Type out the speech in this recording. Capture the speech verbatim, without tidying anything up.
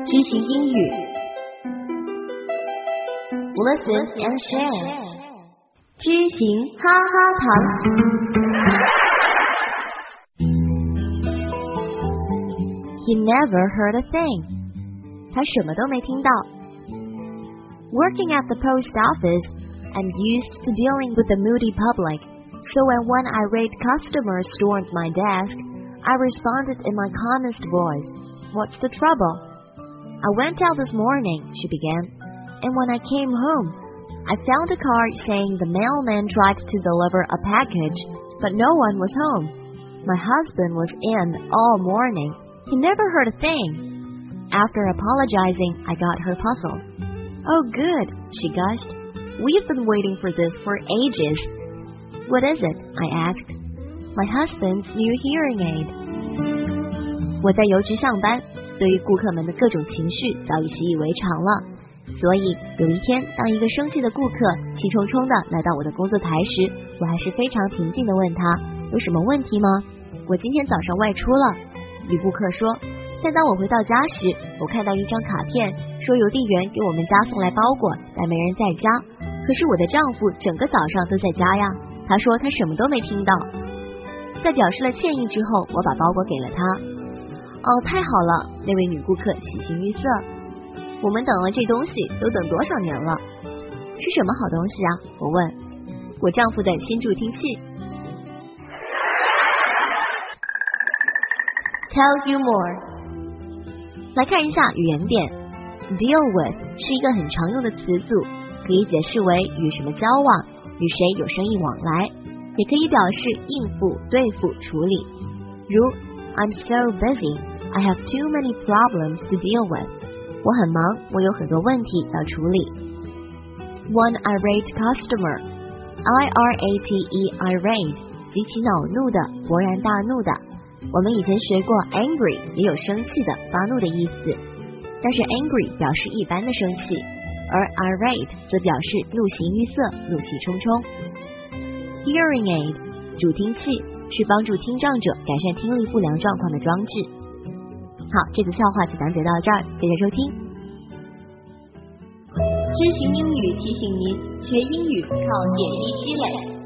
知行英语 Listen and share 知行哈哈堂 He never heard a thing 他什么都没听到 Working at the post office, I'm used to dealing with the moody public, so when one irate customer stormed my desk, I responded in my calmest voice, What's the trouble? I went out this morning, she began, and when I came home, I found a card saying the mailman tried to deliver a package, but no one was home. My husband was in all morning. He never heard a thing. After apologizing, I got her puzzled. Oh, good, she gushed. We've been waiting for this for ages. What is it? I asked. My husband's new hearing aid. 我在邮局上班，对于顾客们的各种情绪早已习以为常了。所以有一天，当一个生气的顾客气冲冲地来到我的工作台时，我还是非常平静地问他有什么问题吗？我今天早上外出了，女顾客说。但当我回到家时，我看到一张卡片，说邮递员给我们家送来包裹，但没人在家。可是我的丈夫整个早上都在家呀。他说他什么都没听到。在表示了歉意之后，我把包裹给了他。哦，太好了，那位女顾客喜形于色。我们等了这东西都等多少年了？是什么好东西啊？我问。我丈夫的新助听器。Tell you more。来看一下语言点 Deal with 是一个很常用的词组，可以解释为与什么交往，与谁有生意往来，也可以表示应付、对付、处理。如 I'm so busy, I have too many problems to deal with 我很忙，我有很多问题要处理。One irate customer I R A T E irate 极其恼怒的，勃然大怒的。我们以前学过 angry 也有生气的、发怒的意思，但是 angry 表示一般的生气，而 irate 则表示怒形于色、怒气冲冲。Hearing aid 助听器是帮助听障者改善听力不良状况的装置。好，这次笑话就讲解到这儿，谢谢收听。知行英语提醒您，学英语靠点滴积累。